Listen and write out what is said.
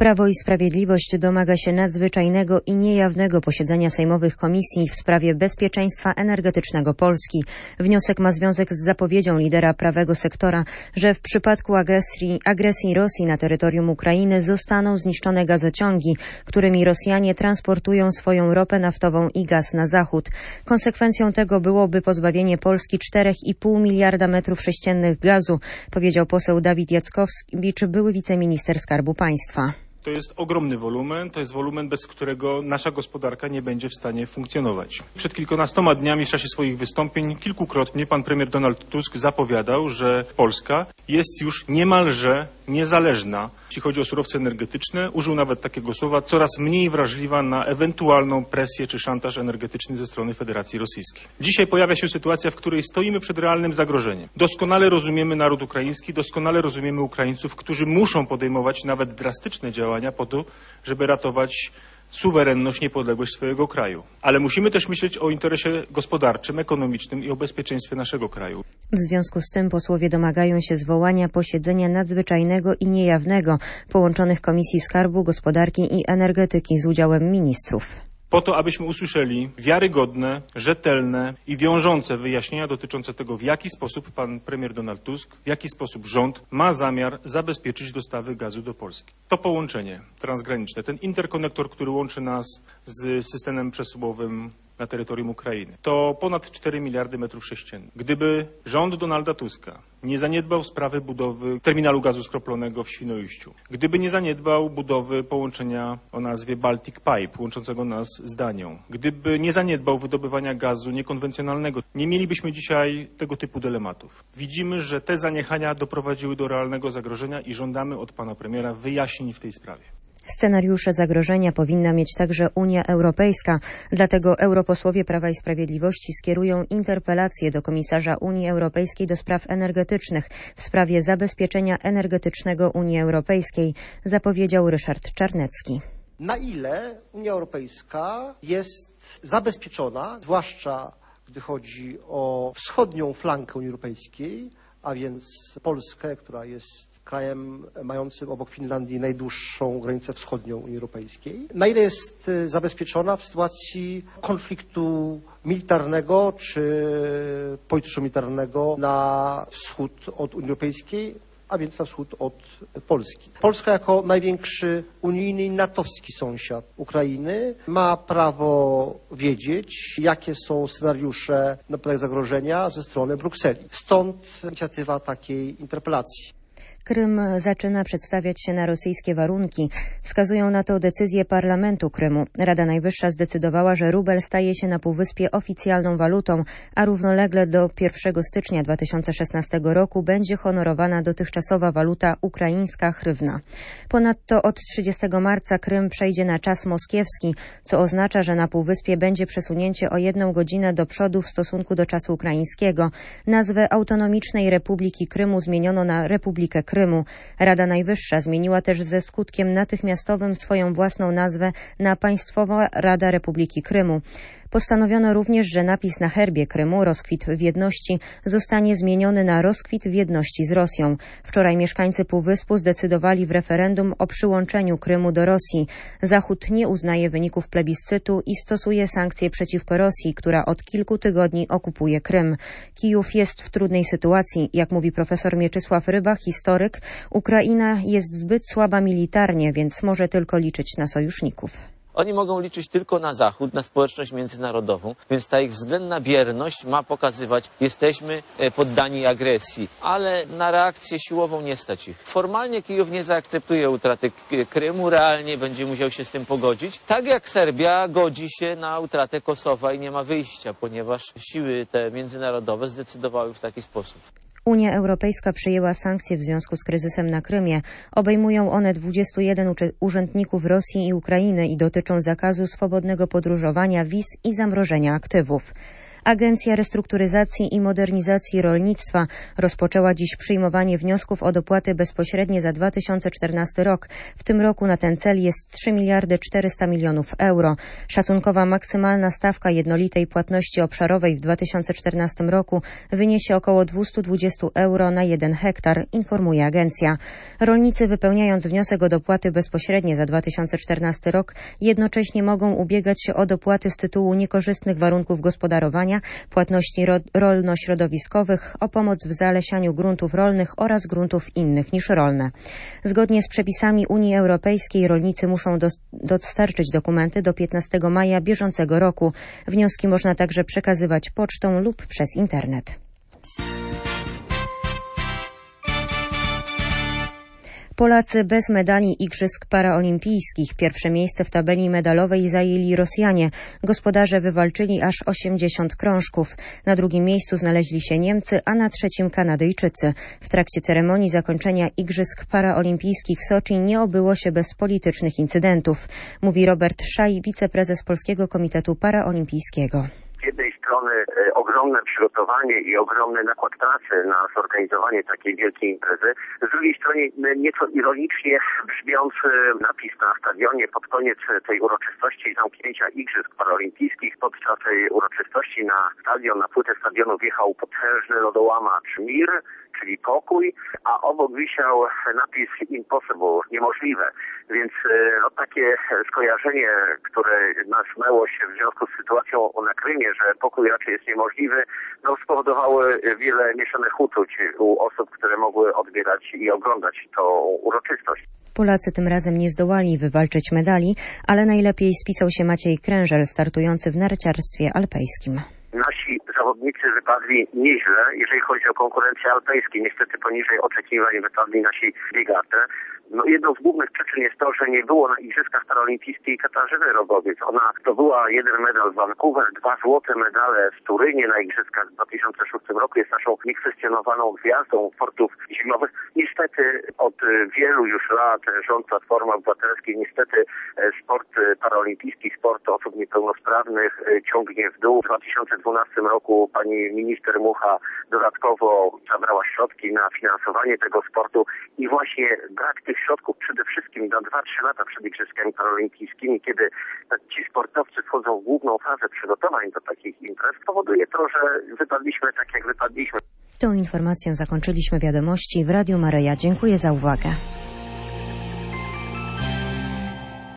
Prawo i Sprawiedliwość domaga się nadzwyczajnego i niejawnego posiedzenia sejmowych komisji w sprawie bezpieczeństwa energetycznego Polski. Wniosek ma związek z zapowiedzią lidera prawego sektora, że w przypadku agresji Rosji na terytorium Ukrainy zostaną zniszczone gazociągi, którymi Rosjanie transportują swoją ropę naftową i gaz na zachód. Konsekwencją tego byłoby pozbawienie Polski 4,5 miliarda metrów sześciennych gazu, powiedział poseł Dawid Jackowicz, były wiceminister Skarbu Państwa. To jest ogromny wolumen, to jest wolumen, bez którego nasza gospodarka nie będzie w stanie funkcjonować. Przed kilkunastoma dniami w czasie swoich wystąpień kilkukrotnie pan premier Donald Tusk zapowiadał, że Polska jest już niemalże niezależna, jeśli chodzi o surowce energetyczne. Użył nawet takiego słowa, coraz mniej wrażliwa na ewentualną presję czy szantaż energetyczny ze strony Federacji Rosyjskiej. Dzisiaj pojawia się sytuacja, w której stoimy przed realnym zagrożeniem. Doskonale rozumiemy naród ukraiński, doskonale rozumiemy Ukraińców, którzy muszą podejmować nawet drastyczne działania po to, żeby ratować suwerenność, niepodległość swojego kraju. Ale musimy też myśleć o interesie gospodarczym, ekonomicznym i o bezpieczeństwie naszego kraju. W związku z tym posłowie domagają się zwołania posiedzenia nadzwyczajnego i niejawnego połączonych Komisji Skarbu, Gospodarki i Energetyki z udziałem ministrów. Po to, abyśmy usłyszeli wiarygodne, rzetelne i wiążące wyjaśnienia dotyczące tego, w jaki sposób pan premier Donald Tusk, w jaki sposób rząd ma zamiar zabezpieczyć dostawy gazu do Polski. To połączenie transgraniczne, ten interkonektor, który łączy nas z systemem przesyłowym na terytorium Ukrainy, to ponad 4 miliardy metrów sześciennych. Gdyby rząd Donalda Tuska nie zaniedbał sprawy budowy terminalu gazu skroplonego w Świnoujściu, gdyby nie zaniedbał budowy połączenia o nazwie Baltic Pipe, łączącego nas z Danią, gdyby nie zaniedbał wydobywania gazu niekonwencjonalnego, nie mielibyśmy dzisiaj tego typu dylematów. Widzimy, że te zaniechania doprowadziły do realnego zagrożenia i żądamy od pana premiera wyjaśnień w tej sprawie. Scenariusze zagrożenia powinna mieć także Unia Europejska. Dlatego europosłowie Prawa i Sprawiedliwości skierują interpelację do komisarza Unii Europejskiej do spraw energetycznych w sprawie zabezpieczenia energetycznego Unii Europejskiej, zapowiedział Ryszard Czarnecki. Na ile Unia Europejska jest zabezpieczona, zwłaszcza gdy chodzi o wschodnią flankę Unii Europejskiej, a więc Polskę, która jest krajem mającym obok Finlandii najdłuższą granicę wschodnią Unii Europejskiej. Na ile jest zabezpieczona w sytuacji konfliktu militarnego czy polityczno-militarnego na wschód od Unii Europejskiej, a więc na wschód od Polski. Polska jako największy unijny i natowski sąsiad Ukrainy ma prawo wiedzieć, jakie są scenariusze na wypadek zagrożenia ze strony Brukseli. Stąd inicjatywa takiej interpelacji. Krym zaczyna przedstawiać się na rosyjskie warunki. Wskazują na to decyzje Parlamentu Krymu. Rada Najwyższa zdecydowała, że rubel staje się na Półwyspie oficjalną walutą, a równolegle do 1 stycznia 2016 roku będzie honorowana dotychczasowa waluta ukraińska hrywna. Ponadto od 30 marca Krym przejdzie na czas moskiewski, co oznacza, że na Półwyspie będzie przesunięcie o 1 godzinę do przodu w stosunku do czasu ukraińskiego. Nazwę Autonomicznej Republiki Krymu zmieniono na Republikę Krymu. Rada Najwyższa zmieniła też ze skutkiem natychmiastowym swoją własną nazwę na Państwowa Rada Republiki Krymu. Postanowiono również, że napis na herbie Krymu, rozkwit w jedności, zostanie zmieniony na rozkwit w jedności z Rosją. Wczoraj mieszkańcy Półwyspu zdecydowali w referendum o przyłączeniu Krymu do Rosji. Zachód nie uznaje wyników plebiscytu i stosuje sankcje przeciwko Rosji, która od kilku tygodni okupuje Krym. Kijów jest w trudnej sytuacji. Jak mówi profesor Mieczysław Ryba, historyk, Ukraina jest zbyt słaba militarnie, więc może tylko liczyć na sojuszników. Oni mogą liczyć tylko na Zachód, na społeczność międzynarodową, więc ta ich względna bierność ma pokazywać, jesteśmy poddani agresji, ale na reakcję siłową nie stać ich. Formalnie Kijów nie zaakceptuje utraty Krymu, realnie będzie musiał się z tym pogodzić, tak jak Serbia godzi się na utratę Kosowa i nie ma wyjścia, ponieważ siły te międzynarodowe zdecydowały w taki sposób. Unia Europejska przyjęła sankcje w związku z kryzysem na Krymie. Obejmują one 21 urzędników Rosji i Ukrainy i dotyczą zakazu swobodnego podróżowania, wiz i zamrożenia aktywów. Agencja Restrukturyzacji i Modernizacji Rolnictwa rozpoczęła dziś przyjmowanie wniosków o dopłaty bezpośrednie za 2014 rok. W tym roku na ten cel jest 3 miliardy 400 milionów euro. Szacunkowa maksymalna stawka jednolitej płatności obszarowej w 2014 roku wyniesie około 220 euro na 1 hektar, informuje agencja. Rolnicy wypełniając wniosek o dopłaty bezpośrednie za 2014 rok jednocześnie mogą ubiegać się o dopłaty z tytułu niekorzystnych warunków gospodarowania, płatności rolno-środowiskowych, o pomoc w zalesianiu gruntów rolnych oraz gruntów innych niż rolne. Zgodnie z przepisami Unii Europejskiej rolnicy muszą dostarczyć dokumenty do 15 maja bieżącego roku. Wnioski można także przekazywać pocztą lub przez internet. Polacy bez medali Igrzysk Paraolimpijskich. Pierwsze miejsce w tabeli medalowej zajęli Rosjanie. Gospodarze wywalczyli aż 80 krążków. Na drugim miejscu znaleźli się Niemcy, a na trzecim Kanadyjczycy. W trakcie ceremonii zakończenia Igrzysk Paraolimpijskich w Soczi nie obyło się bez politycznych incydentów, mówi Robert Szaj, wiceprezes Polskiego Komitetu Paraolimpijskiego. Z jednej strony ogromne przygotowanie i ogromny nakład pracy na zorganizowanie takiej wielkiej imprezy. Z drugiej strony nieco ironicznie brzmiący napis na stadionie pod koniec tej uroczystości zamknięcia Igrzysk Paraolimpijskich. Podczas tej uroczystości na stadion, na płytę stadionu wjechał potężny lodołamacz Mir, czyli pokój, a obok wisiał napis Impossible, niemożliwe. Więc takie skojarzenie, które nasunęło się w związku z sytuacją na Krymie, że pokój raczej jest niemożliwy, spowodowały wiele mieszanych uczuć u osób, które mogły odbierać i oglądać tą uroczystość. Polacy tym razem nie zdołali wywalczyć medali, ale najlepiej spisał się Maciej Krężel, startujący w narciarstwie alpejskim. Nasi zawodnicy wypadli nieźle, jeżeli chodzi o konkurencję alpejską. Niestety poniżej oczekiwań wypadli nasi biegacze. Jedną z głównych przyczyn jest to, że nie było na Igrzyskach Paraolimpijskich Katarzyny Rogowiec. Ona zdobyła 1 medal w Vancouver, 2 złote medale w Turynie na Igrzyskach w 2006 roku. Jest naszą niekwestionowaną gwiazdą sportów zimowych. Niestety od wielu już lat rząd Platformy Obywatelskiej, sport paraolimpijski, sport osób niepełnosprawnych ciągnie w dół. W 2012 roku pani minister Mucha dodatkowo zabrała środki na finansowanie tego sportu i właśnie brak tych środków przede wszystkim na 2-3 lata przed Igrzyskami Paraolimpijskimi, kiedy ci sportowcy wchodzą w główną fazę przygotowań do takich imprez, powoduje to, że wypadliśmy tak, jak wypadliśmy. Tą informacją zakończyliśmy wiadomości w Radiu Maryja. Dziękuję za uwagę.